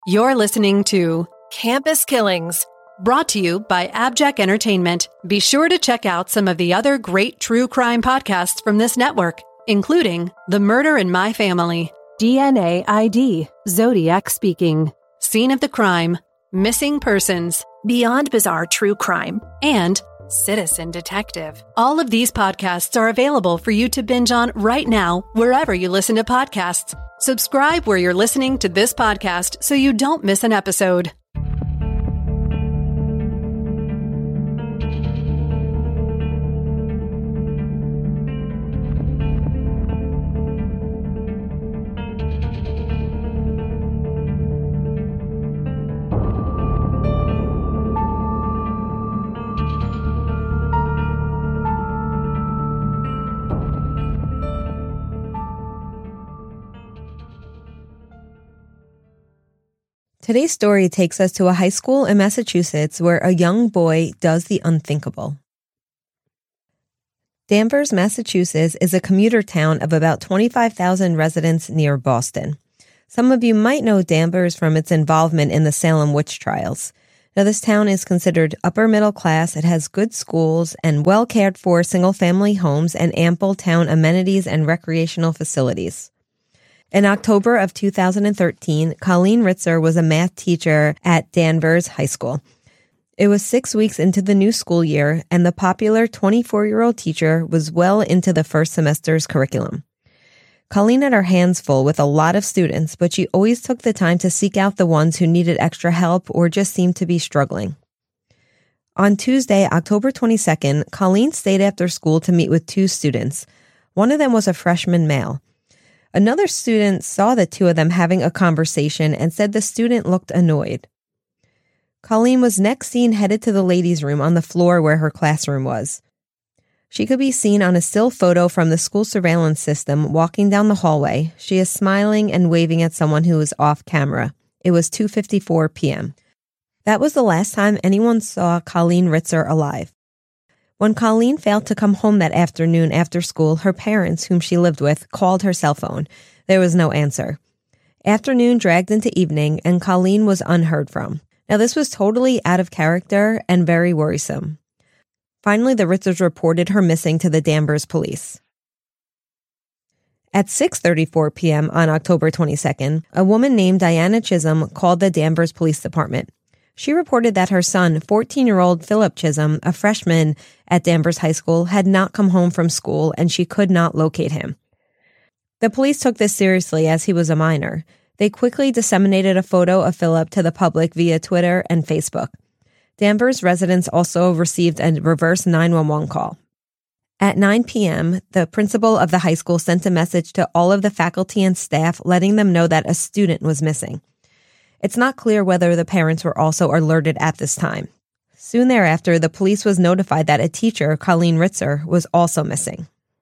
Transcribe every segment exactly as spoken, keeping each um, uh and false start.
You're listening to Campus Killings, brought to you by Abject Entertainment. Be sure to check out some of the other great true crime podcasts from this network, including The Murder in My Family, D N A I D, Zodiac Speaking, Scene of the Crime, Missing Persons, Beyond Bizarre True Crime, and Citizen Detective. All of these podcasts are available for you to binge on right now, wherever you listen to podcasts. Subscribe where you're listening to this podcast so you don't miss an episode. Today's story takes us to a high school in Massachusetts where a young boy does the unthinkable. Danvers, Massachusetts is a commuter town of about twenty-five thousand residents near Boston. Some of you might know Danvers from its involvement in the Salem witch trials. Now, this town is considered upper middle class. It has good schools and well cared for single-family homes and ample town amenities and recreational facilities. In October of two thousand thirteen, Colleen Ritzer was a math teacher at Danvers High School. It was six weeks into the new school year, and the popular twenty-four-year-old teacher was well into the first semester's curriculum. Colleen had her hands full with a lot of students, but she always took the time to seek out the ones who needed extra help or just seemed to be struggling. On Tuesday, October twenty-second, Colleen stayed after school to meet with two students. One of them was a freshman male. Another student saw the two of them having a conversation and said the student looked annoyed. Colleen was next seen headed to the ladies' room on the floor where her classroom was. She could be seen on a still photo from the school surveillance system walking down the hallway. She is smiling and waving at someone who is off camera. It was two fifty-four p.m. That was the last time anyone saw Colleen Ritzer alive. When Colleen failed to come home that afternoon after school, her parents, whom she lived with, called her cell phone. There was no answer. Afternoon dragged into evening, and Colleen was unheard from. Now, this was totally out of character and very worrisome. Finally, the Ritzers reported her missing to the Danvers police. At six thirty-four p.m. on October twenty-second, a woman named Diana Chisholm called the Danvers Police Department. She reported that her son, fourteen-year-old Philip Chisholm, a freshman at Danvers High School, had not come home from school and she could not locate him. The police took this seriously as he was a minor. They quickly disseminated a photo of Philip to the public via Twitter and Facebook. Danvers residents also received a reverse nine one one call. At nine p.m., the principal of the high school sent a message to all of the faculty and staff letting them know that a student was missing. It's not clear whether the parents were also alerted at this time. Soon thereafter, the police was notified that a teacher, Colleen Ritzer, was also missing.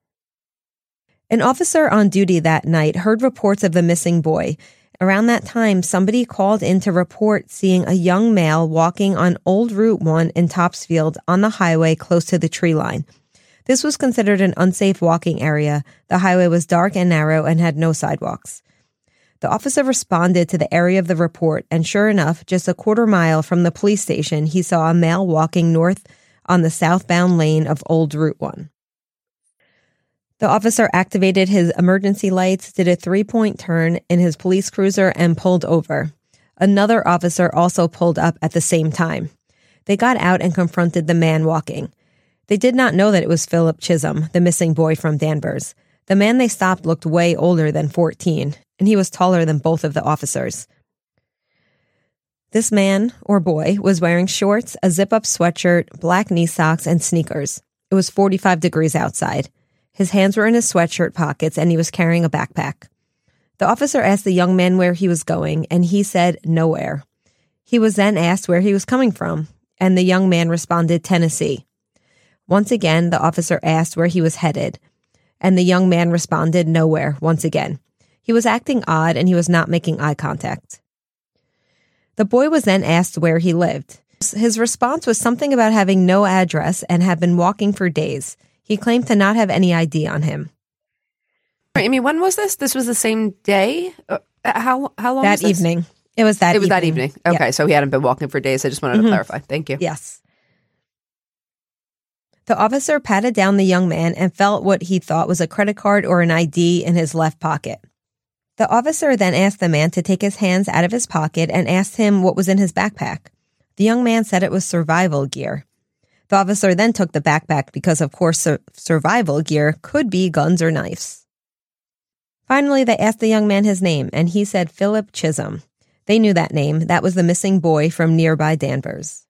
An officer on duty that night heard reports of the missing boy. Around that time, somebody called in to report seeing a young male walking on Old Route one in Topsfield on the highway close to the tree line. This was considered an unsafe walking area. The highway was dark and narrow and had no sidewalks. The officer responded to the area of the report, and sure enough, just a quarter mile from the police station, he saw a male walking north on the southbound lane of Old Route one. The officer activated his emergency lights, did a three-point turn in his police cruiser, and pulled over. Another officer also pulled up at the same time. They got out and confronted the man walking. They did not know that it was Philip Chisholm, the missing boy from Danvers. The man they stopped looked way older than fourteen, and he was taller than both of the officers. This man, or boy, was wearing shorts, a zip-up sweatshirt, black knee socks, and sneakers. It was forty-five degrees outside. His hands were in his sweatshirt pockets, and he was carrying a backpack. The officer asked the young man where he was going, and he said nowhere. He was then asked where he was coming from, and the young man responded Tennessee. Once again, the officer asked where he was headed, and the young man responded nowhere once again. He was acting odd, and he was not making eye contact. The boy was then asked where he lived. His response was something about having no address and had been walking for days. He claimed to not have any I D on him. Amy, when was this? This was the same day? Uh, how how long that was this? evening. It was that It was evening. that evening. Okay, Yeah. so he hadn't been walking for days. I just wanted to Mhm. clarify. Thank you. Yes. The officer patted down the young man and felt what he thought was a credit card or an I D in his left pocket. The officer then asked the man to take his hands out of his pocket and asked him what was in his backpack. The young man said it was survival gear. The officer then took the backpack because, of course, sur- survival gear could be guns or knives. Finally, they asked the young man his name, and he said Philip Chisholm. They knew that name. That was the missing boy from nearby Danvers.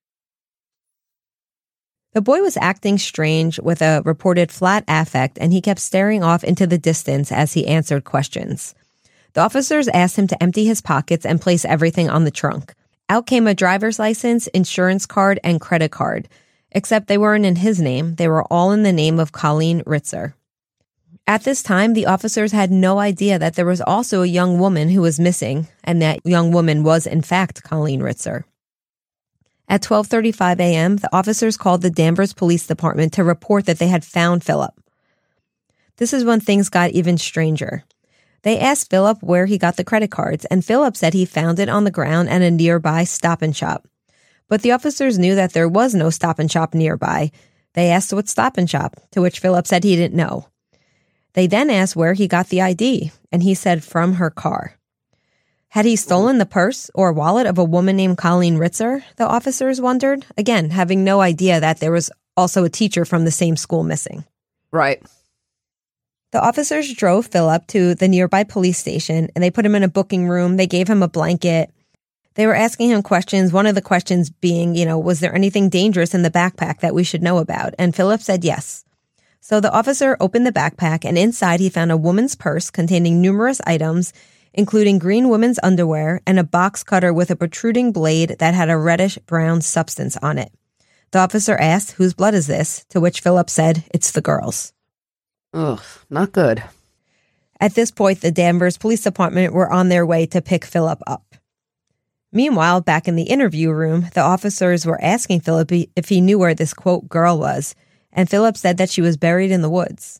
The boy was acting strange with a reported flat affect, and he kept staring off into the distance as he answered questions. The officers asked him to empty his pockets and place everything on the trunk. Out came a driver's license, insurance card, and credit card. Except they weren't in his name. They were all in the name of Colleen Ritzer. At this time, the officers had no idea that there was also a young woman who was missing, and that young woman was, in fact, Colleen Ritzer. At twelve thirty-five a.m., the officers called the Danvers Police Department to report that they had found Philip. This is when things got even stranger. They asked Philip where he got the credit cards, and Philip said he found it on the ground at a nearby Stop and Shop. But the officers knew that there was no Stop and Shop nearby. They asked what Stop and Shop, to which Philip said he didn't know. They then asked where he got the I D, and he said from her car. Had he stolen the purse or wallet of a woman named Colleen Ritzer, the officers wondered, again, having no idea that there was also a teacher from the same school missing. Right. The officers drove Philip to the nearby police station, and they put him in a booking room. They gave him a blanket. They were asking him questions, one of the questions being, you know, was there anything dangerous in the backpack that we should know about? And Philip said yes. So the officer opened the backpack, and inside he found a woman's purse containing numerous items, including green women's underwear and a box cutter with a protruding blade that had a reddish-brown substance on it. The officer asked, whose blood is this? To which Philip said, it's the girl's. Ugh, not good. At this point, the Danvers Police Department were on their way to pick Philip up. Meanwhile, back in the interview room, the officers were asking Philip if he knew where this, quote, girl was, and Philip said that she was buried in the woods.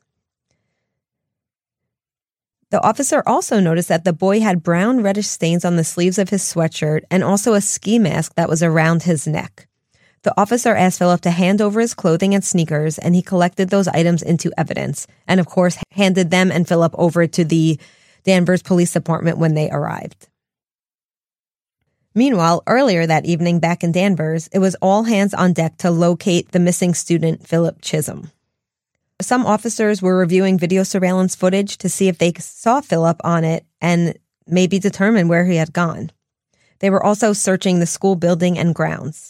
The officer also noticed that the boy had brown reddish stains on the sleeves of his sweatshirt and also a ski mask that was around his neck. The officer asked Philip to hand over his clothing and sneakers, and he collected those items into evidence, and of course handed them and Philip over to the Danvers Police Department when they arrived. Meanwhile, earlier that evening back in Danvers, it was all hands on deck to locate the missing student, Philip Chisholm. Some officers were reviewing video surveillance footage to see if they saw Philip on it and maybe determine where he had gone. They were also searching the school building and grounds.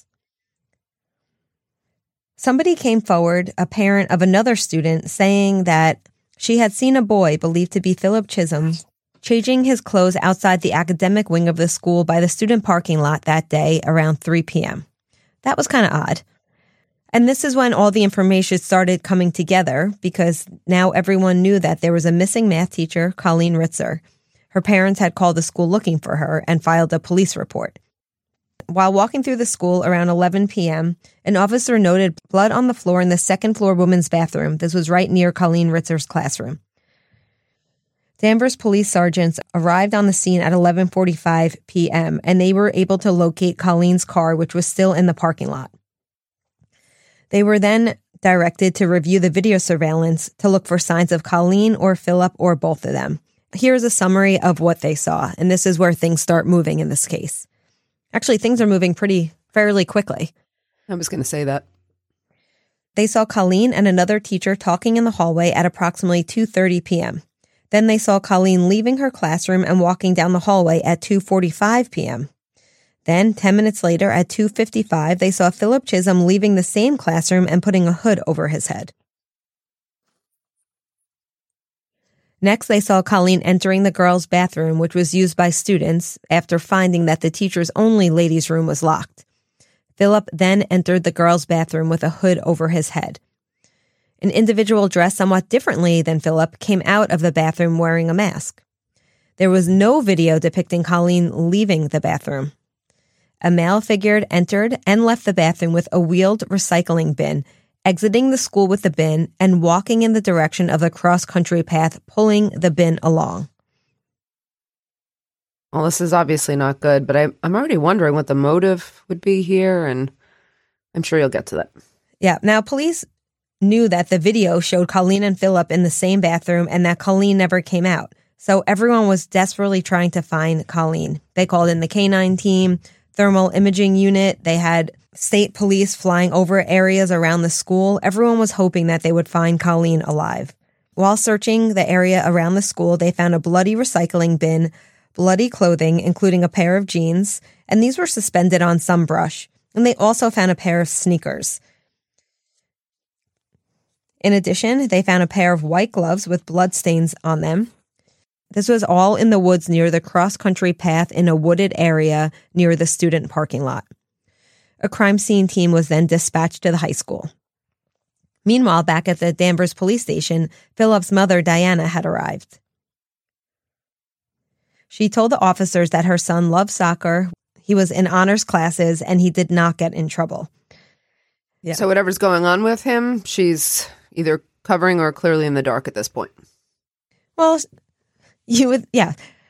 Somebody came forward, a parent of another student, saying that she had seen a boy believed to be Philip Chisholm changing his clothes outside the academic wing of the school by the student parking lot that day around three p.m. That was kind of odd. And this is when all the information started coming together, because now everyone knew that there was a missing math teacher, Colleen Ritzer. Her parents had called the school looking for her and filed a police report. While walking through the school around eleven p.m., an officer noted blood on the floor in the second floor women's bathroom. This was right near Colleen Ritzer's classroom. Danvers police sergeants arrived on the scene at eleven forty-five p.m., and they were able to locate Colleen's car, which was still in the parking lot. They were then directed to review the video surveillance to look for signs of Colleen or Philip or both of them. Here's a summary of what they saw, and this is where things start moving in this case. Actually, things are moving pretty fairly quickly. I was going to say that. They saw Colleen and another teacher talking in the hallway at approximately two thirty p.m. Then they saw Colleen leaving her classroom and walking down the hallway at two forty-five p.m. Then, ten minutes later, at two fifty-five, they saw Philip Chisholm leaving the same classroom and putting a hood over his head. Next, they saw Colleen entering the girls' bathroom, which was used by students, after finding that the teacher's only ladies' room was locked. Philip then entered the girls' bathroom with a hood over his head. An individual dressed somewhat differently than Philip came out of the bathroom wearing a mask. There was no video depicting Colleen leaving the bathroom. A male figure entered and left the bathroom with a wheeled recycling bin, exiting the school with the bin and walking in the direction of the cross-country path, pulling the bin along. Well, this is obviously not good, but I, I'm already wondering what the motive would be here, and I'm sure you'll get to that. Yeah. Now, police knew that the video showed Colleen and Philip in the same bathroom and that Colleen never came out. So everyone was desperately trying to find Colleen. They called in the K nine team, thermal imaging unit. They had state police flying over areas around the school. Everyone was hoping that they would find Colleen alive. While searching the area around the school, they found a bloody recycling bin, bloody clothing, including a pair of jeans, and these were suspended on some brush. And they also found a pair of sneakers. In addition, they found a pair of white gloves with bloodstains on them. This was all in the woods near the cross-country path in a wooded area near the student parking lot. A crime scene team was then dispatched to the high school. Meanwhile, back at the Danvers police station, Philip's mother, Diana, had arrived. She told the officers that her son loved soccer, he was in honors classes, and he did not get in trouble. Yeah. So whatever's going on with him, she's either covering or clearly in the dark at this point. Well, you would, yeah.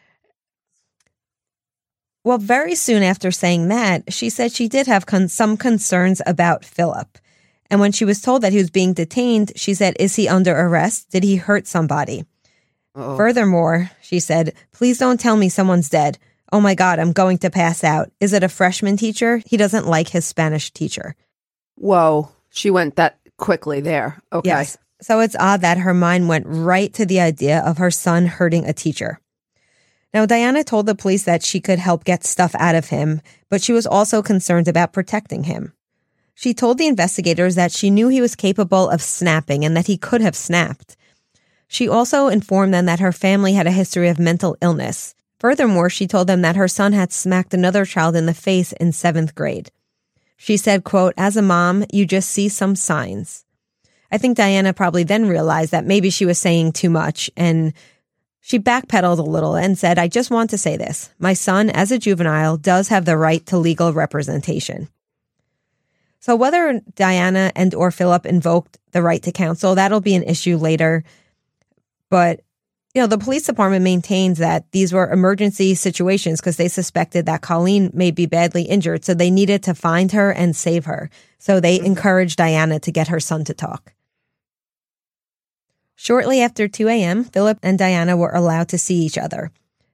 Well, very soon after saying that, she said she did have con- some concerns about Philip. And when she was told that he was being detained, she said, is he under arrest? Did he hurt somebody? Uh-oh. Furthermore, she said, please don't tell me someone's dead. Oh my God, I'm going to pass out. Is it a freshman teacher? He doesn't like his Spanish teacher. Whoa, she went that quickly there. Okay. Yes. So it's odd that her mind went right to the idea of her son hurting a teacher. Now, Diana told the police that she could help get stuff out of him, but she was also concerned about protecting him. She told the investigators that she knew he was capable of snapping and that he could have snapped. She also informed them that her family had a history of mental illness. Furthermore, she told them that her son had smacked another child in the face in seventh grade. She said, quote, as a mom, you just see some signs. I think Diana probably then realized that maybe she was saying too much, and she backpedaled a little and said, I just want to say this. My son, as a juvenile, does have the right to legal representation. So whether Diana and or Philip invoked the right to counsel, that'll be an issue later. But, you know, the police department maintains that these were emergency situations because they suspected that Colleen may be badly injured. So they needed to find her and save her. So they encouraged Diana to get her son to talk. Shortly after two a.m., Philip and Diana were allowed to see each other.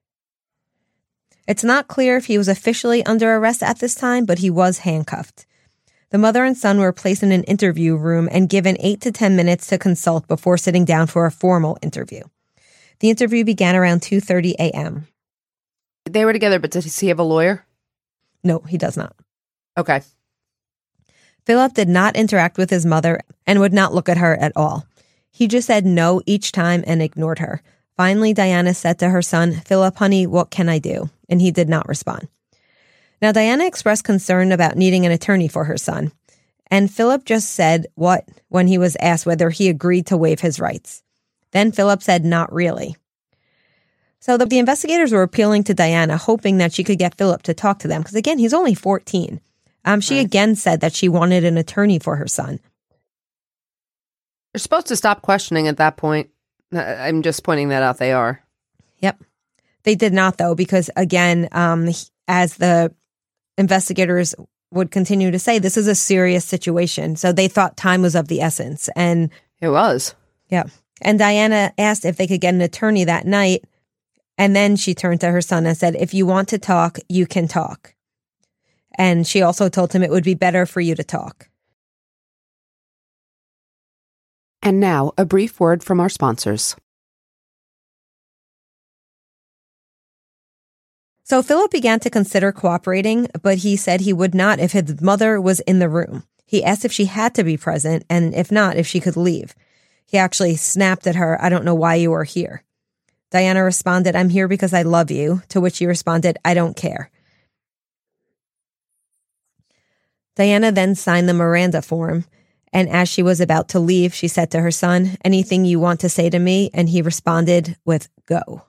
It's not clear if he was officially under arrest at this time, but he was handcuffed. The mother and son were placed in an interview room and given eight to ten minutes to consult before sitting down for a formal interview. The interview began around two thirty a.m. They were together, but does he have a lawyer? No, he does not. Okay. Philip did not interact with his mother and would not look at her at all. He just said no each time and ignored her. Finally, Diana said to her son, Philip, honey, what can I do? And he did not respond. Now, Diana expressed concern about needing an attorney for her son. And Philip just said what when he was asked whether he agreed to waive his rights. Then Philip said not really. So the, the investigators were appealing to Diana, hoping that she could get Philip to talk to them. Because again, he's only fourteen. Um, she right. again said that she wanted an attorney for her son. You're supposed to stop questioning at that point. I'm just pointing that out. They are. Yep. They did not, though, because, again, um, as the investigators would continue to say, this is a serious situation. So they thought time was of the essence. And it was. Yeah. And Diana asked if they could get an attorney that night. And then she turned to her son and said, if you want to talk, you can talk. And she also told him it would be better for you to talk. And now, a brief word from our sponsors. So Philip began to consider cooperating, but he said he would not if his mother was in the room. He asked if she had to be present, and if not, if she could leave. He actually snapped at her, I don't know why you are here. Diana responded, I'm here because I love you, to which he responded, I don't care. Diana then signed the Miranda form. And as she was about to leave, she said to her son, anything you want to say to me? And he responded with, go.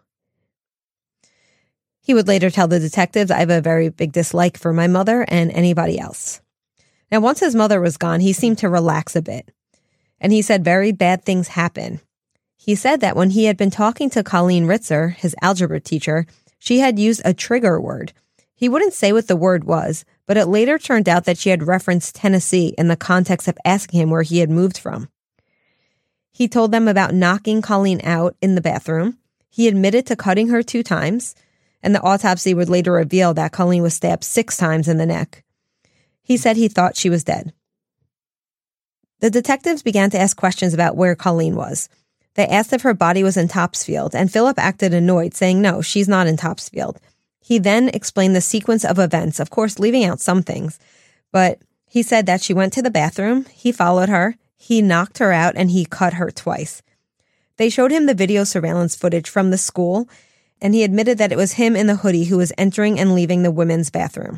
He would later tell the detectives, I have a very big dislike for my mother and anybody else. Now, once his mother was gone, he seemed to relax a bit. And he said very bad things happen. He said that when he had been talking to Colleen Ritzer, his algebra teacher, she had used a trigger word. He wouldn't say what the word was, but it later turned out that she had referenced Tennessee in the context of asking him where he had moved from. He told them about knocking Colleen out in the bathroom. He admitted to cutting her two times, and the autopsy would later reveal that Colleen was stabbed six times in the neck. He said he thought she was dead. The detectives began to ask questions about where Colleen was. They asked if her body was in Topsfield, and Philip acted annoyed, saying no, she's not in Topsfield. He then explained the sequence of events, of course leaving out some things, but he said that she went to the bathroom, he followed her, he knocked her out, and he cut her twice. They showed him the video surveillance footage from the school, and he admitted that it was him in the hoodie who was entering and leaving the women's bathroom.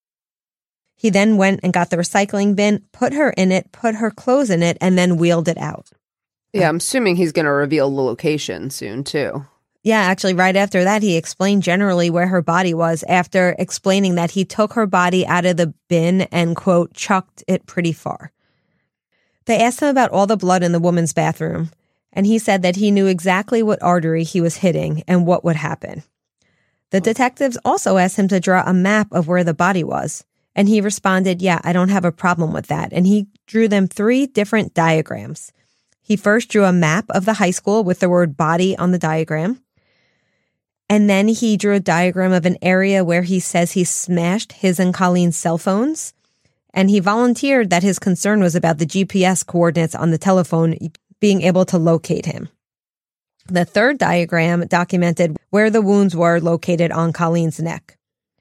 He then went and got the recycling bin, put her in it, put her clothes in it, and then wheeled it out. Yeah, I'm assuming he's going to reveal the location soon, too. Yeah, actually, right after that, he explained generally where her body was after explaining that he took her body out of the bin and, quote, chucked it pretty far. They asked him about all the blood in the woman's bathroom, and he said that he knew exactly what artery he was hitting and what would happen. The detectives also asked him to draw a map of where the body was, and he responded, yeah, I don't have a problem with that, and he drew them three different diagrams. He first drew a map of the high school with the word body on the diagram. And then he drew a diagram of an area where he says he smashed his and Colleen's cell phones. And he volunteered that his concern was about the G P S coordinates on the telephone being able to locate him. The third diagram documented where the wounds were located on Colleen's neck.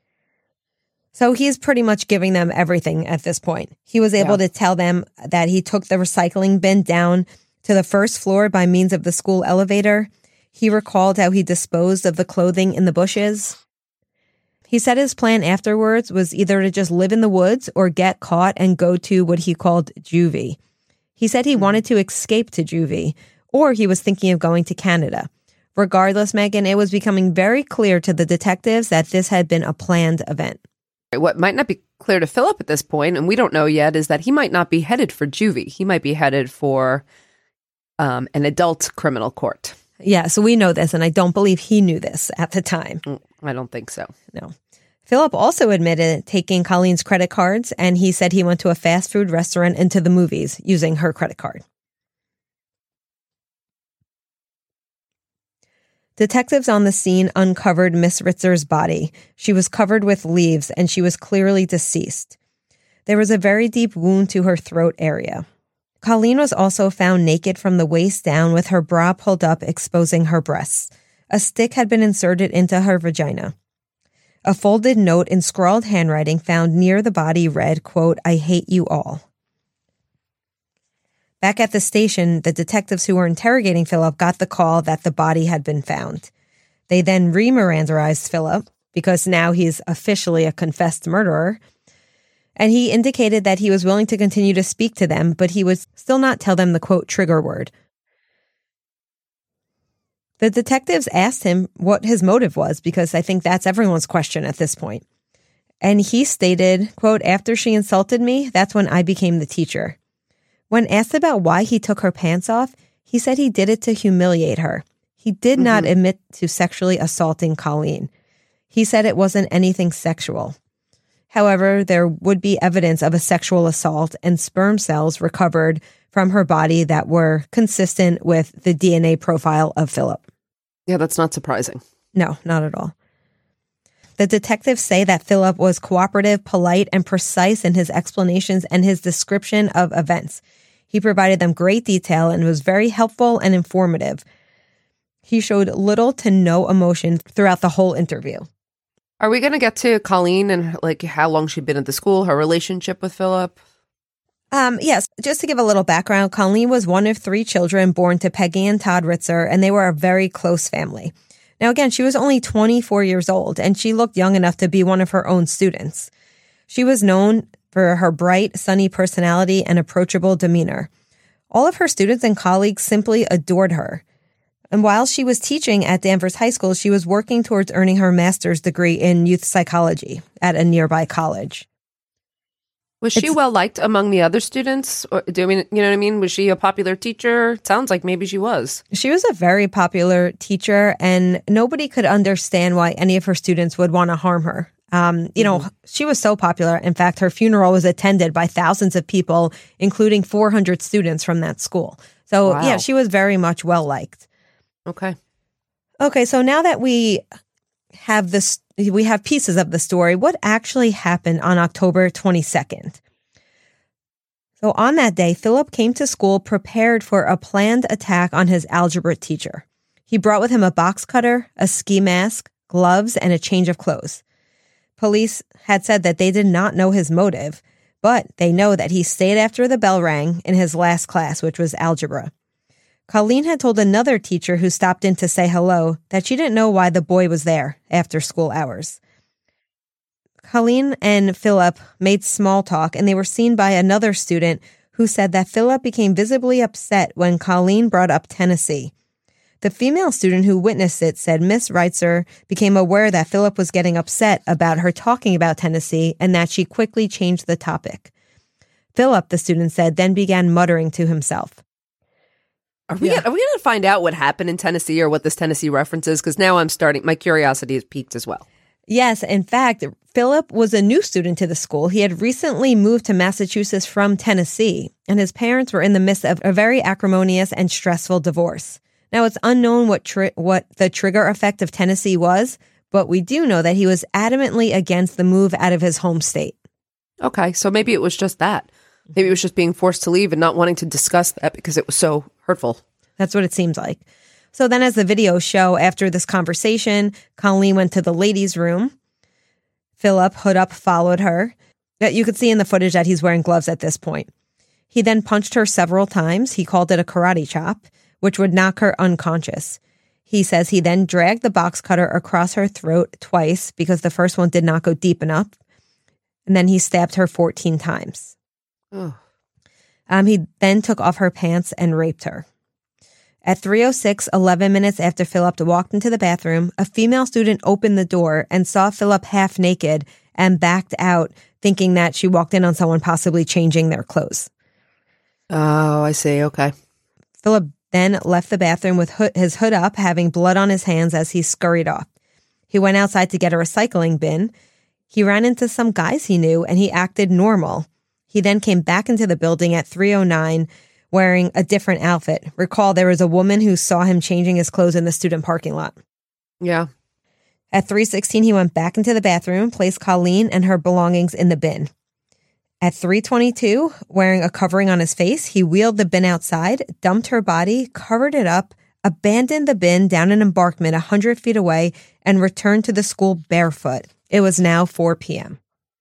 So he's pretty much giving them everything at this point. He was able yeah. to tell them that he took the recycling bin down to the first floor by means of the school elevator. He recalled how he disposed of the clothing in the bushes. He said his plan afterwards was either to just live in the woods or get caught and go to what he called juvie. He said he wanted to escape to juvie, or he was thinking of going to Canada. Regardless, Megan, it was becoming very clear to the detectives that this had been a planned event. What might not be clear to Philip at this point, and we don't know yet, is that he might not be headed for juvie. He might be headed for um, an adult criminal court. Yeah, so we know this, and I don't believe he knew this at the time. I don't think so. No. Philip also admitted taking Colleen's credit cards, and he said he went to a fast food restaurant and to the movies using her credit card. Detectives on the scene uncovered Miss Ritzer's body. She was covered with leaves, and she was clearly deceased. There was a very deep wound to her throat area. Colleen was also found naked from the waist down with her bra pulled up, exposing her breasts. A stick had been inserted into her vagina. A folded note in scrawled handwriting found near the body read, quote, I hate you all. Back at the station, the detectives who were interrogating Philip got the call that the body had been found. They then re-Mirandaized Philip, because now he's officially a confessed murderer, and he indicated that he was willing to continue to speak to them, but he would still not tell them the, quote, trigger word. The detectives asked him what his motive was, because I think that's everyone's question at this point. And he stated, quote, after she insulted me, that's when I became the teacher. When asked about why he took her pants off, he said he did it to humiliate her. He did mm-hmm. not admit to sexually assaulting Colleen. He said it wasn't anything sexual. However, there would be evidence of a sexual assault and sperm cells recovered from her body that were consistent with the D N A profile of Philip. Yeah, that's not surprising. No, not at all. The detectives say that Philip was cooperative, polite, and precise in his explanations and his description of events. He provided them great detail and was very helpful and informative. He showed little to no emotion throughout the whole interview. Are we going to get to Colleen and like how long she'd been at the school, her relationship with Philip? Um, yes, just to give a little background, Colleen was one of three children born to Peggy and Todd Ritzer, and they were a very close family. Now, again, she was only twenty-four years old, and she looked young enough to be one of her own students. She was known for her bright, sunny personality and approachable demeanor. All of her students and colleagues simply adored her. And while she was teaching at Danvers High School, she was working towards earning her master's degree in youth psychology at a nearby college. Was she well liked among the other students? Or, do I mean, you know what I mean? Was she a popular teacher? Sounds like maybe she was. She was a very popular teacher, and nobody could understand why any of her students would want to harm her. Um, you know, mm-hmm. she was so popular. In fact, her funeral was attended by thousands of people, including four hundred students from that school. So, wow. yeah, she was very much well liked. Okay. Okay, so now that we have this, we have pieces of the story, what actually happened on October twenty-second? So on that day, Philip came to school prepared for a planned attack on his algebra teacher. He brought with him a box cutter, a ski mask, gloves, and a change of clothes. Police had said that they did not know his motive, but they know that he stayed after the bell rang in his last class, which was algebra. Colleen had told another teacher who stopped in to say hello that she didn't know why the boy was there after school hours. Colleen and Philip made small talk, and they were seen by another student who said that Philip became visibly upset when Colleen brought up Tennessee. The female student who witnessed it said Miss Reitzer became aware that Philip was getting upset about her talking about Tennessee and that she quickly changed the topic. Philip, the student said, then began muttering to himself. Are we, yeah. are we going to find out what happened in Tennessee or what this Tennessee reference is? Because now I'm starting, my curiosity is piqued as well. Yes, in fact, Philip was a new student to the school. He had recently moved to Massachusetts from Tennessee, and his parents were in the midst of a very acrimonious and stressful divorce. Now, it's unknown what tri- what the trigger effect of Tennessee was, but we do know that he was adamantly against the move out of his home state. Okay, so maybe it was just that. Maybe it was just being forced to leave and not wanting to discuss that because it was so hurtful. That's what it seems like. So then as the videos show, after this conversation, Colleen went to the ladies' room. Philip, hood up, followed her. You could see in the footage that he's wearing gloves at this point. He then punched her several times. He called it a karate chop, which would knock her unconscious. He says he then dragged the box cutter across her throat twice because the first one did not go deep enough. And then he stabbed her fourteen times. Um, he then took off her pants and raped her. At three oh six, eleven minutes after Philip walked into the bathroom, a female student opened the door and saw Philip half naked and backed out, thinking that she walked in on someone possibly changing their clothes. Oh, I see. Okay. Philip then left the bathroom with hood, his hood up, having blood on his hands as he scurried off. He went outside to get a recycling bin. He ran into some guys he knew, and he acted normal. He then came back into the building at three oh nine wearing a different outfit. Recall, there was a woman who saw him changing his clothes in the student parking lot. Yeah. At three sixteen, he went back into the bathroom, placed Colleen and her belongings in the bin. At three twenty-two, wearing a covering on his face, he wheeled the bin outside, dumped her body, covered it up, abandoned the bin down an embankment one hundred feet away, and returned to the school barefoot. It was now four p.m.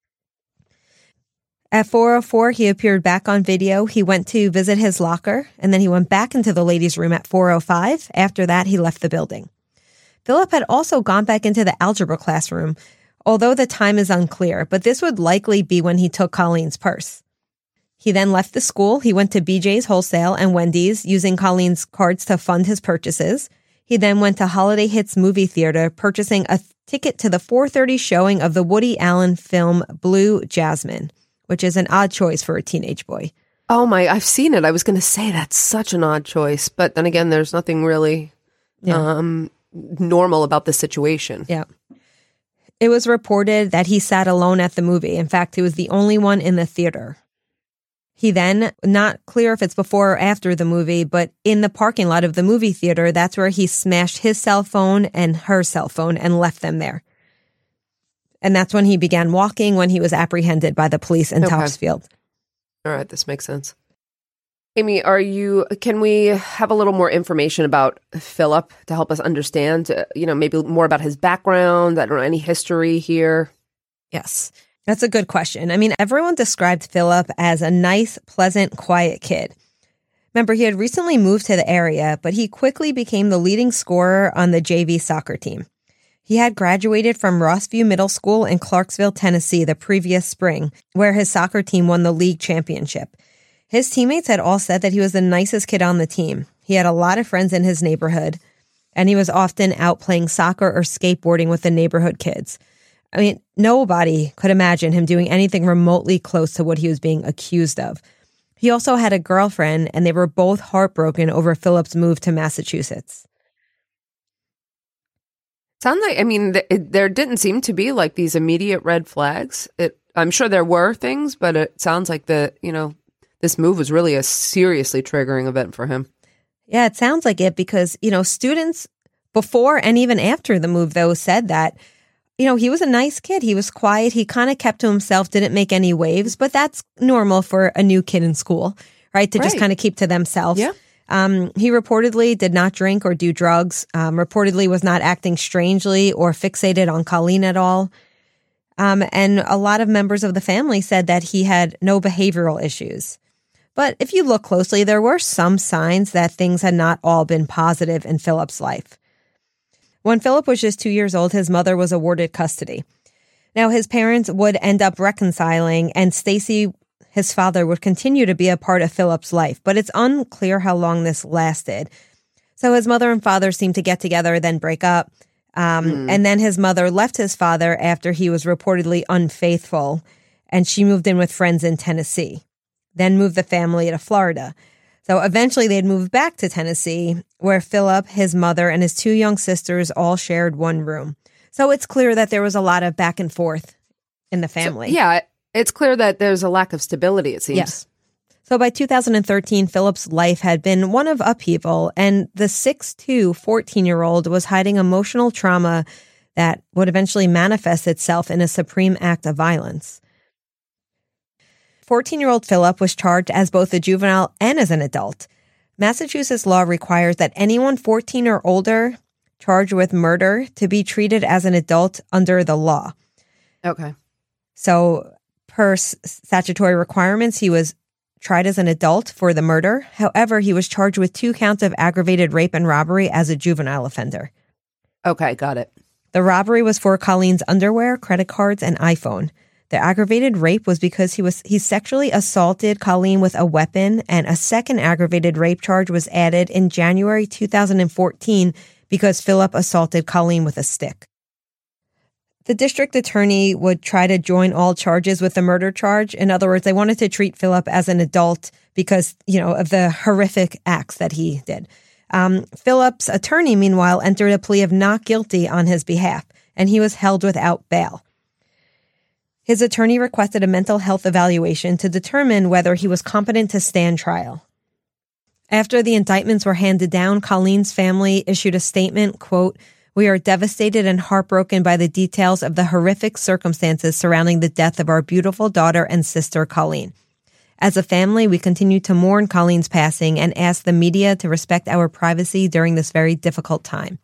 At four oh four, he appeared back on video. He went to visit his locker, and then he went back into the ladies' room at four oh five. After that, he left the building. Philip had also gone back into the algebra classroom, although the time is unclear, but this would likely be when he took Colleen's purse. He then left the school. He went to B J's Wholesale and Wendy's, using Colleen's cards to fund his purchases. He then went to Holiday Hits movie theater, purchasing a ticket to the four thirty showing of the Woody Allen film Blue Jasmine, which is an odd choice for a teenage boy. Oh my, I've seen it. I was going to say that's such an odd choice. But then again, there's nothing really yeah. um, normal about this situation. Yeah. It was reported that he sat alone at the movie. In fact, he was the only one in the theater. He then, not clear if it's before or after the movie, but in the parking lot of the movie theater, that's where he smashed his cell phone and her cell phone and left them there. And that's when he began walking when he was apprehended by the police in okay. Topsfield. All right, this makes sense. Amy, are you? Can we have a little more information about Philip to help us understand, uh, you know, maybe more about his background? I don't know, any history here? Yes, that's a good question. I mean, everyone described Philip as a nice, pleasant, quiet kid. Remember, he had recently moved to the area, but he quickly became the leading scorer on the J V soccer team. He had graduated from Rossview Middle School in Clarksville, Tennessee the previous spring, where his soccer team won the league championship. His teammates had all said that he was the nicest kid on the team. He had a lot of friends in his neighborhood, and he was often out playing soccer or skateboarding with the neighborhood kids. I mean, nobody could imagine him doing anything remotely close to what he was being accused of. He also had a girlfriend, and they were both heartbroken over Philip's move to Massachusetts. Sounds like, I mean, th- it, there didn't seem to be like these immediate red flags. It, I'm sure there were things, but it sounds like the, you know, this move was really a seriously triggering event for him. Yeah, it sounds like it because, you know, students before and even after the move, though, said that, you know, he was a nice kid. He was quiet. He kind of kept to himself, didn't make any waves, but that's normal for a new kid in school, right? To right. just kind of keep to themselves. Yeah. Um, he reportedly did not drink or do drugs, um, reportedly was not acting strangely or fixated on Colleen at all. Um, and a lot of members of the family said that he had no behavioral issues. But if you look closely, there were some signs that things had not all been positive in Philip's life. When Philip was just two years old, his mother was awarded custody. Now, his parents would end up reconciling, and Stacy, his father, would continue to be a part of Philip's life, but it's unclear how long this lasted. So his mother and father seemed to get together, then break up. Um, mm. And then his mother left his father after he was reportedly unfaithful, and she moved in with friends in Tennessee, then moved the family to Florida. So eventually they'd moved back to Tennessee, where Philip, his mother, and his two young sisters all shared one room. So it's clear that there was a lot of back and forth in the family. So, yeah, it's clear that there's a lack of stability, it seems. Yes. So by two thousand thirteen, Philip's life had been one of upheaval, and the six foot two fourteen-year-old was hiding emotional trauma that would eventually manifest itself in a supreme act of violence. fourteen-year-old Philip was charged as both a juvenile and as an adult. Massachusetts law requires that anyone fourteen or older charged with murder to be treated as an adult under the law. Okay. So per statutory requirements, he was tried as an adult for the murder. However, he was charged with two counts of aggravated rape and robbery as a juvenile offender. Okay, got it. The robbery was for Colleen's underwear, credit cards, and iPhone. The aggravated rape was because he was he sexually assaulted Colleen with a weapon, and a second aggravated rape charge was added in January two thousand fourteen because Philip assaulted Colleen with a stick. The district attorney would try to join all charges with the murder charge. In other words, they wanted to treat Philip as an adult because, you know, of the horrific acts that he did. Um, Philip's attorney, meanwhile, entered a plea of not guilty on his behalf, and he was held without bail. His attorney requested a mental health evaluation to determine whether he was competent to stand trial. After the indictments were handed down, Colleen's family issued a statement, quote, "We are devastated and heartbroken by the details of the horrific circumstances surrounding the death of our beautiful daughter and sister, Colleen. As a family, we continue to mourn Colleen's passing and ask the media to respect our privacy during this very difficult time."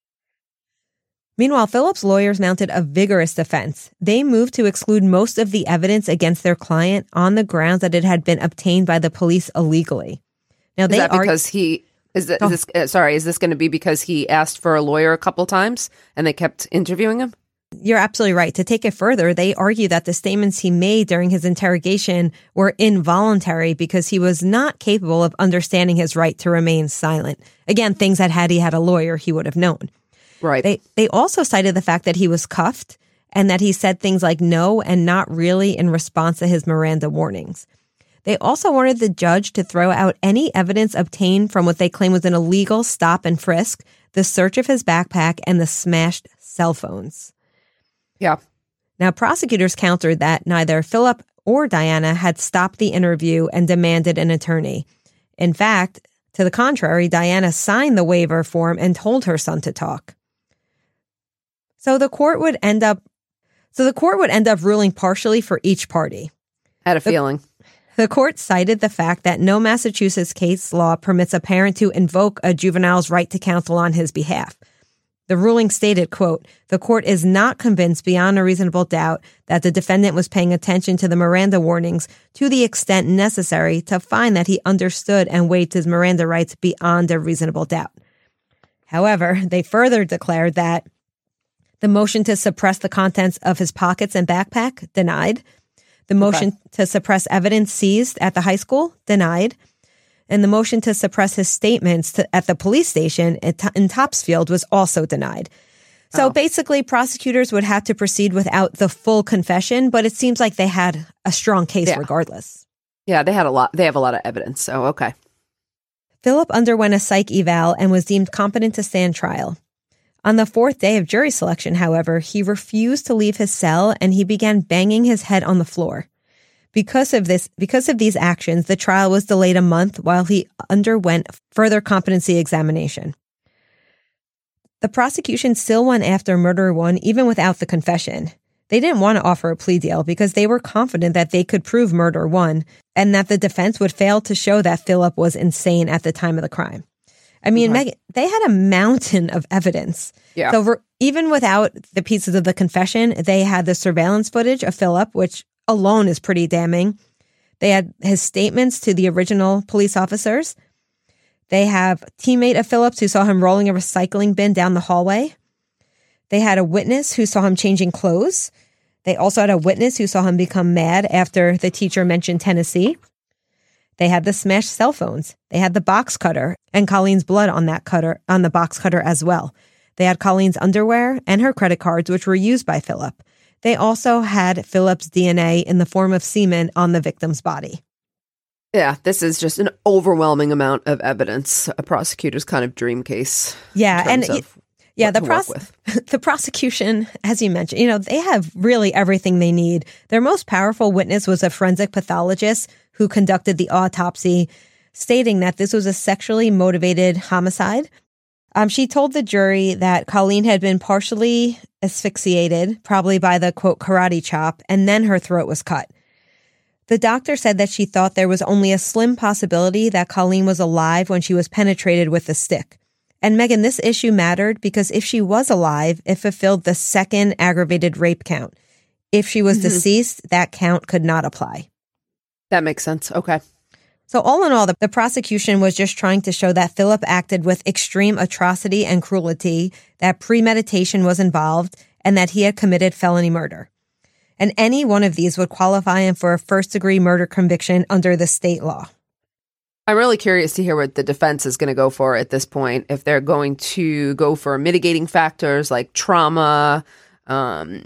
Meanwhile, Philip's lawyers mounted a vigorous defense. They moved to exclude most of the evidence against their client on the grounds that it had been obtained by the police illegally. Now, is they that are- because he... Is, that, oh. is this, uh, sorry, is this going to be because he asked for a lawyer a couple times and they kept interviewing him? You're absolutely right. To take it further, they argue that the statements he made during his interrogation were involuntary because he was not capable of understanding his right to remain silent. Again, things that had he had a lawyer, he would have known. Right. They they also cited the fact that he was cuffed and that he said things like no and not really in response to his Miranda warnings. They also wanted the judge to throw out any evidence obtained from what they claim was an illegal stop and frisk, the search of his backpack, and the smashed cell phones. Yeah. Now, prosecutors countered that neither Philip or Diana had stopped the interview and demanded an attorney. In fact, to the contrary, Diana signed the waiver form and told her son to talk. So the court would end up so the court would end up ruling partially for each party. Had a the, feeling. The court cited the fact that no Massachusetts case law permits a parent to invoke a juvenile's right to counsel on his behalf. The ruling stated, quote, "The court is not convinced beyond a reasonable doubt that the defendant was paying attention to the Miranda warnings to the extent necessary to find that he understood and waived his Miranda rights beyond a reasonable doubt." However, they further declared that the motion to suppress the contents of his pockets and backpack, denied. The motion okay. to suppress evidence seized at the high school, denied. And the motion to suppress his statements to, at the police station in, in Topsfield was also denied. So Oh. basically, prosecutors would have to proceed without the full confession, but it seems like they had a strong case Yeah. regardless. Yeah, they had a lot. They have a lot of evidence. So, okay. Philip underwent a psych eval and was deemed competent to stand trial. On the fourth day of jury selection, however, he refused to leave his cell and he began banging his head on the floor. Because of this, because of these actions, the trial was delayed a month while he underwent further competency examination. The prosecution still went after Murder One even without the confession. They didn't want to offer a plea deal because they were confident that they could prove Murder One and that the defense would fail to show that Philip was insane at the time of the crime. I mean, Okay. Megan, they had a mountain of evidence. Yeah. So ver- even without the pieces of the confession, they had the surveillance footage of Philip, which alone is pretty damning. They had his statements to the original police officers. They have a teammate of Philip's who saw him rolling a recycling bin down the hallway. They had a witness who saw him changing clothes. They also had a witness who saw him become mad after the teacher mentioned Tennessee. They had the smashed cell phones. They had the box cutter and Colleen's blood on that cutter, on the box cutter as well. They had Colleen's underwear and her credit cards, which were used by Philip. They also had Philip's D N A in the form of semen on the victim's body. Yeah, this is just an overwhelming amount of evidence. A prosecutor's kind of dream case. Yeah, in and terms of yeah, what the to pros- work with. the prosecution, as you mentioned, you know, they have really everything they need. Their most powerful witness was a forensic pathologist who conducted the autopsy, stating that this was a sexually motivated homicide. Um, she told the jury that Colleen had been partially asphyxiated, probably by the, quote, karate chop, and then her throat was cut. The doctor said that she thought there was only a slim possibility that Colleen was alive when she was penetrated with the stick. And Megan, this issue mattered because if she was alive, it fulfilled the second aggravated rape count. If she was Mhm. deceased, that count could not apply. That makes sense. Okay. So all in all, the, the prosecution was just trying to show that Philip acted with extreme atrocity and cruelty, that premeditation was involved, and that he had committed felony murder. And any one of these would qualify him for a first-degree murder conviction under the state law. I'm really curious to hear what the defense is going to go for at this point. If they're going to go for mitigating factors like trauma, um,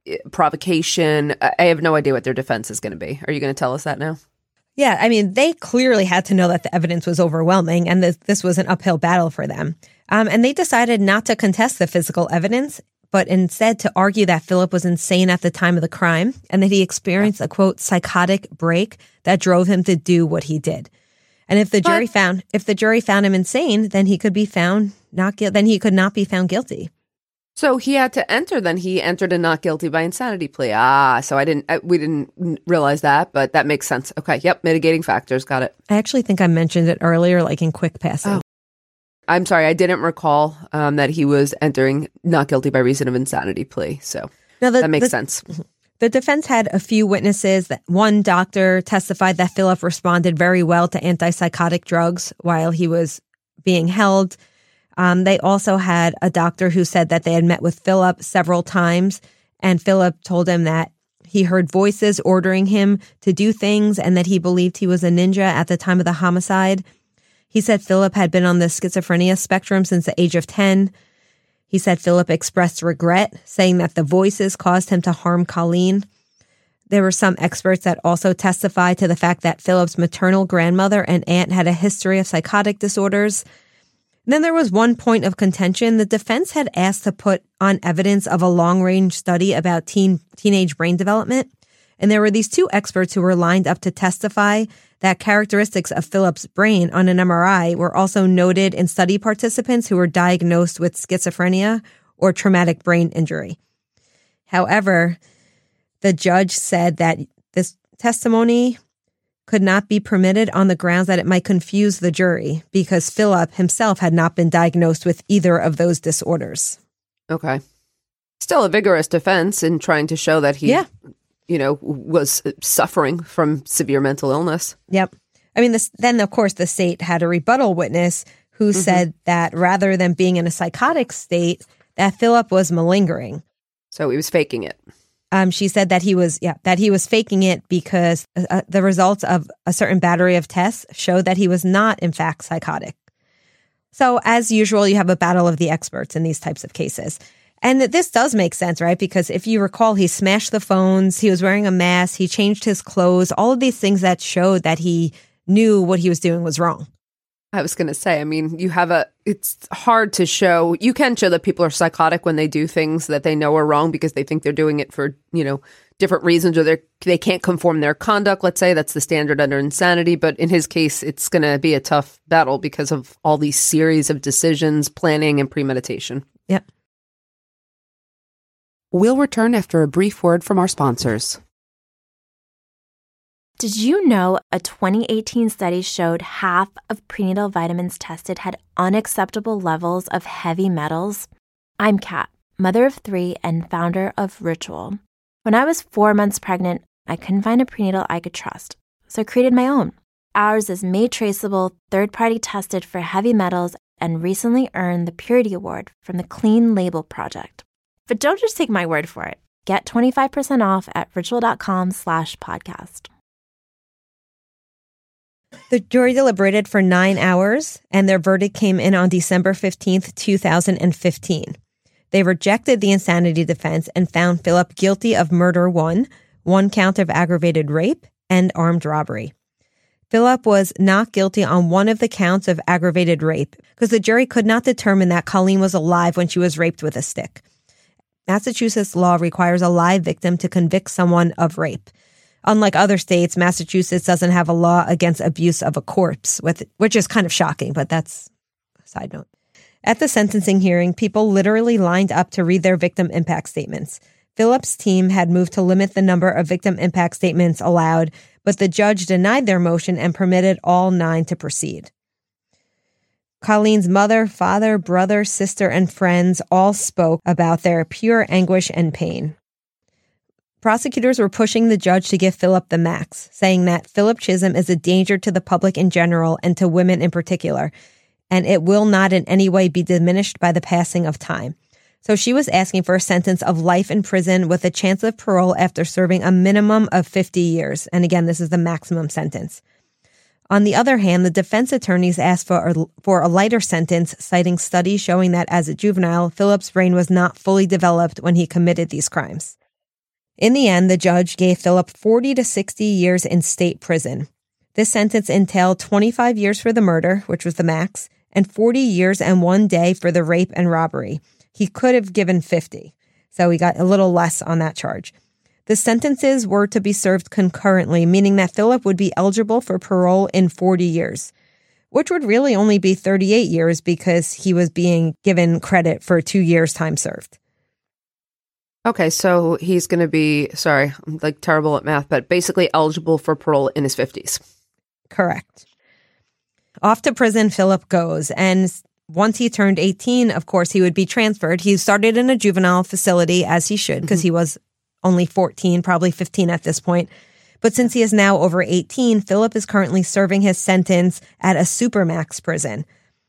provocation. I have no idea what their defense is going to be. Are you going to tell us that now? Yeah, I mean, they clearly had to know that the evidence was overwhelming and that this was an uphill battle for them. Um, and they decided not to contest the physical evidence, but instead to argue that Philip was insane at the time of the crime and that he experienced a, quote, psychotic break that drove him to do what he did. And if the jury But- found if the jury found him insane, then he could be found not guilty. Then he could not be found guilty. So he had to enter, then he entered a not guilty by insanity plea. Ah, so I didn't, I, we didn't realize that, but that makes sense. Okay. Yep. Mitigating factors. Got it. I actually think I mentioned it earlier, like in quick passing. Oh. I'm sorry. I didn't recall um, that he was entering not guilty by reason of insanity plea. So Now, the, that makes the, sense. The defense had a few witnesses. That one doctor testified that Philip responded very well to antipsychotic drugs while he was being held. Um, they also had a doctor who said that they had met with Philip several times, and Philip told him that he heard voices ordering him to do things and that he believed he was a ninja at the time of the homicide. He said Philip had been on the schizophrenia spectrum since the age of ten. He said Philip expressed regret, saying that the voices caused him to harm Colleen. There were some experts that also testified to the fact that Philip's maternal grandmother and aunt had a history of psychotic disorders. Then there was one point of contention. The defense had asked to put on evidence of a long-range study about teen teenage brain development. And there were these two experts who were lined up to testify that characteristics of Philip's brain on an M R I were also noted in study participants who were diagnosed with schizophrenia or traumatic brain injury. However, the judge said that this testimony could not be permitted on the grounds that it might confuse the jury because Philip himself had not been diagnosed with either of those disorders. Okay. Still a vigorous defense in trying to show that he, Yeah. you know, was suffering from severe mental illness. Yep. I mean, this, then, of course, the state had a rebuttal witness who Mm-hmm. said that rather than being in a psychotic state, that Philip was malingering. So he was faking it. Um, she said that he was, yeah, that he was faking it because uh, the results of a certain battery of tests showed that he was not, in fact, psychotic. So, as usual, you have a battle of the experts in these types of cases. And this does make sense, right? Because if you recall, he smashed the phones, he was wearing a mask, he changed his clothes, all of these things that showed that he knew what he was doing was wrong. I was going to say, I mean, you have a, it's hard to show, you can show that people are psychotic when they do things that they know are wrong because they think they're doing it for, you know, different reasons, or they they can't conform their conduct. Let's say that's the standard under insanity. But in his case, it's going to be a tough battle because of all these series of decisions, planning, and premeditation. Yep. We'll return after a brief word from our sponsors. Did you know a twenty eighteen study showed half of prenatal vitamins tested had unacceptable levels of heavy metals? I'm Kat, mother of three and founder of Ritual. When I was four months pregnant, I couldn't find a prenatal I could trust, so I created my own. Ours is made traceable, third-party tested for heavy metals, and recently earned the Purity Award from the Clean Label Project. But don't just take my word for it. Get twenty-five percent off at ritual.com slash podcast. The jury deliberated for nine hours, and their verdict came in on December fifteenth, two thousand fifteen. They rejected the insanity defense and found Philip guilty of murder one, one count of aggravated rape, and armed robbery. Philip was not guilty on one of the counts of aggravated rape because the jury could not determine that Colleen was alive when she was raped with a stick. Massachusetts law requires a live victim to convict someone of rape. Unlike other states, Massachusetts doesn't have a law against abuse of a corpse, with, which is kind of shocking, but that's a side note. At the sentencing hearing, people literally lined up to read their victim impact statements. Philip's team had moved to limit the number of victim impact statements allowed, but the judge denied their motion and permitted all nine to proceed. Colleen's mother, father, brother, sister, and friends all spoke about their pure anguish and pain. Prosecutors were pushing the judge to give Philip the max, saying that Philip Chisholm is a danger to the public in general and to women in particular, and it will not in any way be diminished by the passing of time. So she was asking for a sentence of life in prison with a chance of parole after serving a minimum of fifty years. And again, this is the maximum sentence. On the other hand, the defense attorneys asked for a, for a lighter sentence, citing studies showing that as a juvenile, Philip's brain was not fully developed when he committed these crimes. In the end, the judge gave Philip forty to sixty years in state prison. This sentence entailed twenty-five years for the murder, which was the max, and forty years and one day for the rape and robbery. He could have given fifty, so he got a little less on that charge. The sentences were to be served concurrently, meaning that Philip would be eligible for parole in forty years, which would really only be thirty-eight years because he was being given credit for two years' time served. Okay, so he's going to be, sorry, I'm like terrible at math, but basically eligible for parole in his fifties. Correct. Off to prison Philip goes, and once he turned eighteen, of course, he would be transferred. He started in a juvenile facility, as he should, because mm-hmm. he was only fourteen, probably fifteen at this point. But since he is now over eighteen, Philip is currently serving his sentence at a supermax prison.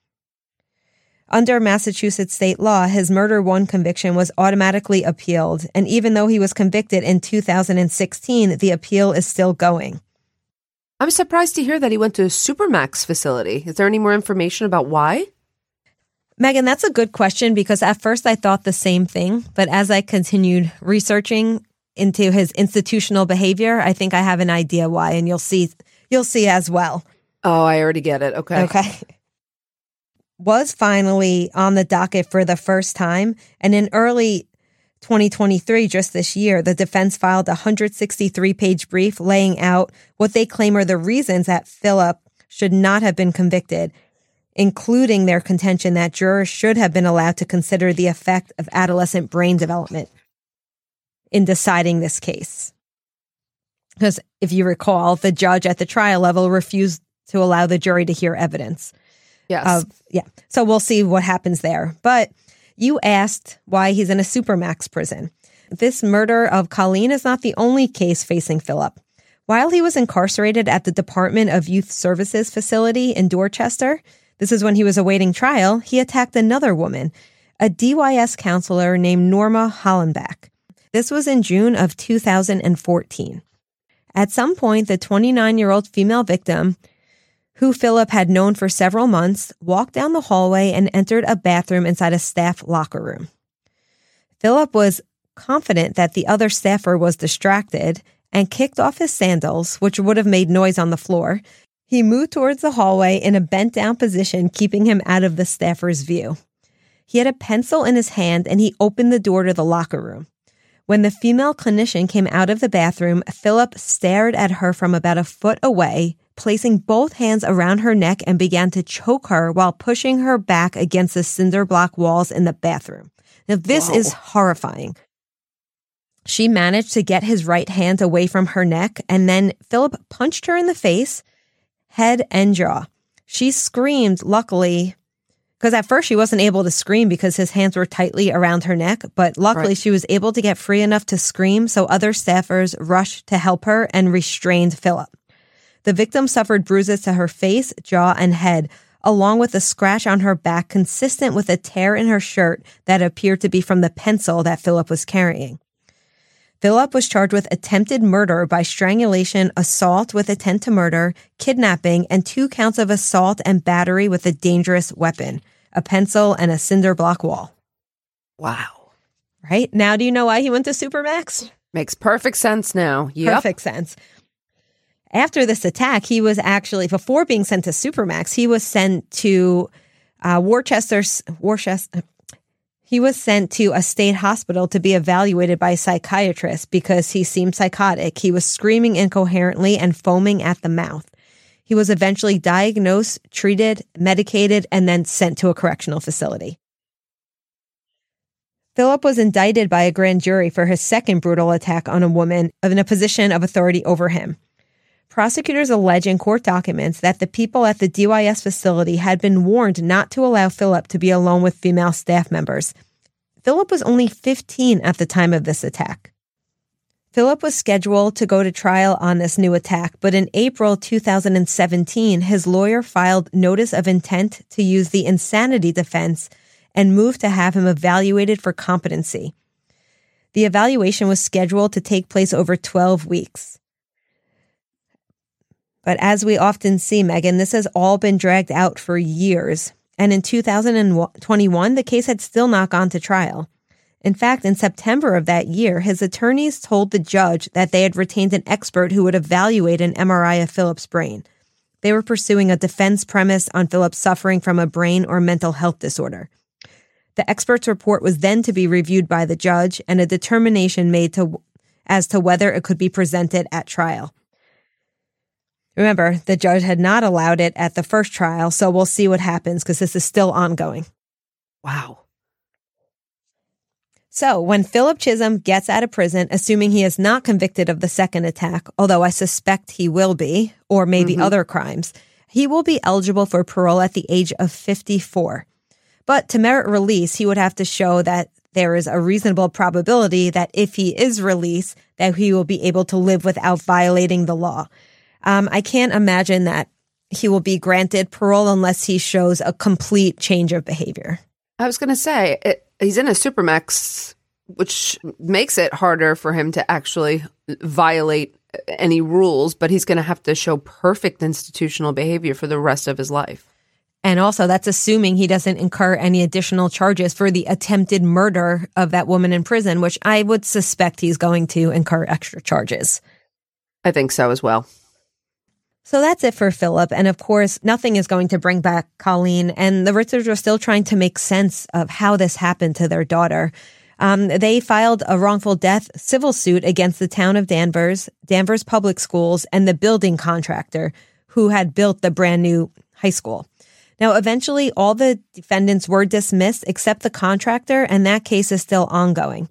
Under Massachusetts state law, his murder one conviction was automatically appealed, and even though he was convicted in two thousand sixteen, the appeal is still going. I'm surprised to hear that he went to a supermax facility. Is there any more information about why? Megan, that's a good question because at first I thought the same thing, but as I continued researching into his institutional behavior, I think I have an idea why, and you'll see you'll see as well. Oh, I already get it. Okay. Okay. Was finally on the docket for the first time, and in early twenty twenty-three, just this year, the defense filed a one hundred sixty-three page brief laying out what they claim are the reasons that Philip should not have been convicted, including their contention that jurors should have been allowed to consider the effect of adolescent brain development in deciding this case. Because if you recall, the judge at the trial level refused to allow the jury to hear evidence. Yes. Of, yeah. So we'll see what happens there. But you asked why he's in a supermax prison. This murder of Colleen is not the only case facing Philip. While he was incarcerated at the Department of Youth Services facility in Dorchester, this is when he was awaiting trial, he attacked another woman, a D Y S counselor named Norma Hollenbach. This was in June of two thousand fourteen. At some point, the twenty-nine-year-old female victim, who Philip had known for several months, walked down the hallway and entered a bathroom inside a staff locker room. Philip was confident that the other staffer was distracted and kicked off his sandals, which would have made noise on the floor. He moved towards the hallway in a bent-down position, keeping him out of the staffer's view. He had a pencil in his hand, and he opened the door to the locker room. When the female clinician came out of the bathroom, Philip stared at her from about a foot away, placing both hands around her neck and began to choke her while pushing her back against the cinder block walls in the bathroom. Now, this Whoa. is horrifying. She managed to get his right hand away from her neck, and then Philip punched her in the face, head and jaw. She screamed, luckily, because at first she wasn't able to scream because his hands were tightly around her neck, but luckily right. she was able to get free enough to scream, so other staffers rushed to help her and restrained Philip. The victim suffered bruises to her face, jaw, and head, along with a scratch on her back consistent with a tear in her shirt that appeared to be from the pencil that Philip was carrying. Philip was charged with attempted murder by strangulation, assault with intent to murder, kidnapping, and two counts of assault and battery with a dangerous weapon, a pencil and a cinder block wall. Wow. Right? Now do you know why he went to Supermax? Makes perfect sense now. Yep. Perfect sense. After this attack, he was actually, before being sent to Supermax, he was sent to uh, Worcester, Worcester, He was sent to a state hospital to be evaluated by a psychiatrist because he seemed psychotic. He was screaming incoherently and foaming at the mouth. He was eventually diagnosed, treated, medicated, and then sent to a correctional facility. Philip was indicted by a grand jury for his second brutal attack on a woman in a position of authority over him. Prosecutors allege in court documents that the people at the D Y S facility had been warned not to allow Philip to be alone with female staff members. Philip was only fifteen at the time of this attack. Philip was scheduled to go to trial on this new attack, but in April two thousand seventeen, his lawyer filed notice of intent to use the insanity defense and moved to have him evaluated for competency. The evaluation was scheduled to take place over twelve weeks. But as we often see, Megan, this has all been dragged out for years. And in two thousand twenty-one, the case had still not gone to trial. In fact, in September of that year, his attorneys told the judge that they had retained an expert who would evaluate an M R I of Philip's brain. They were pursuing a defense premise on Philip suffering from a brain or mental health disorder. The expert's report was then to be reviewed by the judge and a determination made to as to whether it could be presented at trial. Remember, the judge had not allowed it at the first trial, so we'll see what happens because this is still ongoing. Wow. So when Philip Chisholm gets out of prison, assuming he is not convicted of the second attack, although I suspect he will be, or maybe mm-hmm. other crimes, he will be eligible for parole at the age of fifty-four. But to merit release, he would have to show that there is a reasonable probability that if he is released, that he will be able to live without violating the law. Um, I can't imagine that he will be granted parole unless he shows a complete change of behavior. I was going to say, it, he's in a Supermax, which makes it harder for him to actually violate any rules, but he's going to have to show perfect institutional behavior for the rest of his life. And also, that's assuming he doesn't incur any additional charges for the attempted murder of that woman in prison, which I would suspect he's going to incur extra charges. I think so as well. So that's it for Philip. And of course, nothing is going to bring back Colleen. And the Ritzers are still trying to make sense of how this happened to their daughter. Um, they filed a wrongful death civil suit against the town of Danvers, Danvers Public Schools, and the building contractor who had built the brand new high school. Now, eventually, all the defendants were dismissed except the contractor, and that case is still ongoing.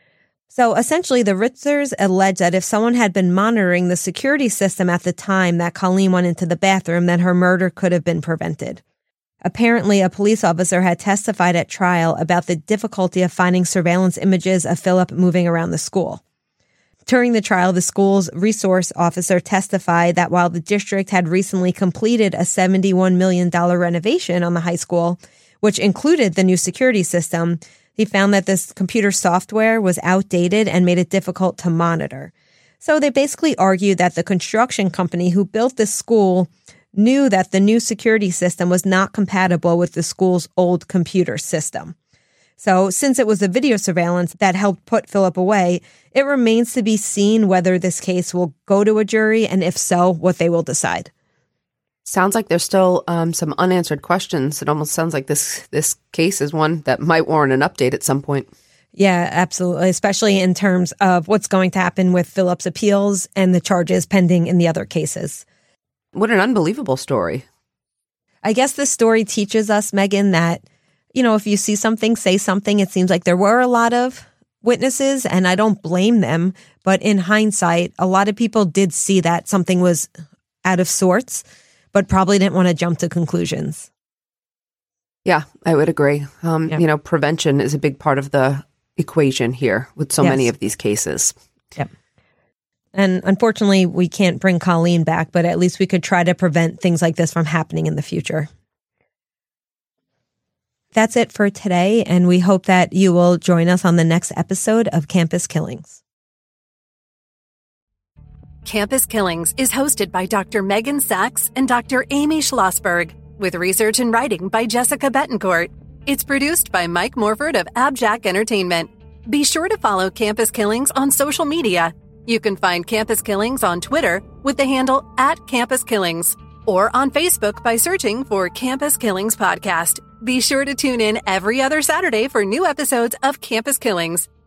So essentially, the Ritzers allege that if someone had been monitoring the security system at the time that Colleen went into the bathroom, then her murder could have been prevented. Apparently, a police officer had testified at trial about the difficulty of finding surveillance images of Philip moving around the school. During the trial, the school's resource officer testified that while the district had recently completed a seventy-one million dollars renovation on the high school, which included the new security system, he found that this computer software was outdated and made it difficult to monitor. So they basically argued that the construction company who built this school knew that the new security system was not compatible with the school's old computer system. So since it was the video surveillance that helped put Philip away, it remains to be seen whether this case will go to a jury, and if so, what they will decide. Sounds like there's still um, some unanswered questions. It almost sounds like this this case is one that might warrant an update at some point. Yeah, absolutely, especially in terms of what's going to happen with Philip's appeals and the charges pending in the other cases. What an unbelievable story. I guess this story teaches us, Megan, that, you know, if you see something, say something. It seems like there were a lot of witnesses, and I don't blame them. But in hindsight, a lot of people did see that something was out of sorts, but probably didn't want to jump to conclusions. Yeah, I would agree. Um, Yep. You know, prevention is a big part of the equation here with so Yes. many of these cases. Yep. And unfortunately, we can't bring Colleen back, but at least we could try to prevent things like this from happening in the future. That's it for today, and we hope that you will join us on the next episode of Campus Killings. Campus Killings is hosted by Doctor Megan Sachs and Doctor Amy Schlossberg, with research and writing by Jessica Betancourt. It's produced by Mike Morford of Abjack Entertainment. Be sure to follow Campus Killings on social media. You can find Campus Killings on Twitter with the handle at Campus Killings, or on Facebook by searching for Campus Killings Podcast. Be sure to tune in every other Saturday for new episodes of Campus Killings.